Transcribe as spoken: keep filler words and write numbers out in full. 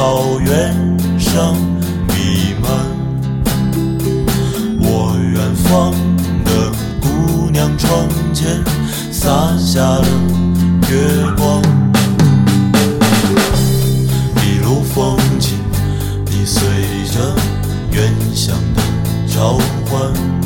草原上弥漫。我远方的姑娘窗前洒下了月光，一路风景，你随着远乡的召唤。